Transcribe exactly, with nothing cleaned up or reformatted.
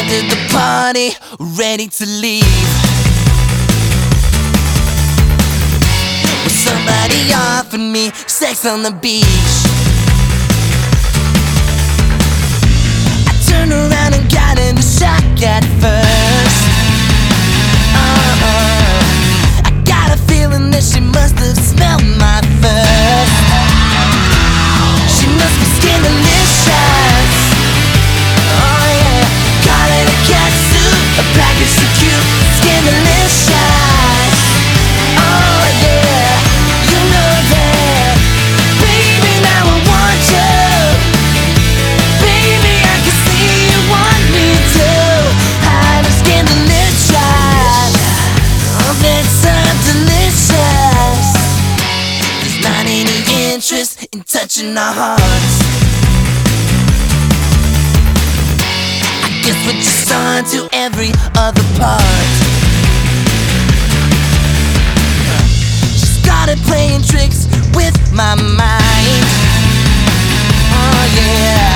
to the party, ready to leave. Well, somebody offered me sex on the beach. I turned around and got in the shock at first. uh-uh. I got a feeling that she must have smelled my first. She must be scandalicious. Oh yeah, call it a cat suit, a package so cute, scandalicious. Oh yeah, you know that. Baby, now I want you. Baby, I can see you want me too. I'm scandalicious. Oh, that's so delicious. There's not any interest in touching our hearts. I guess we're just on to every other part. She started playing tricks with my mind. Oh yeah.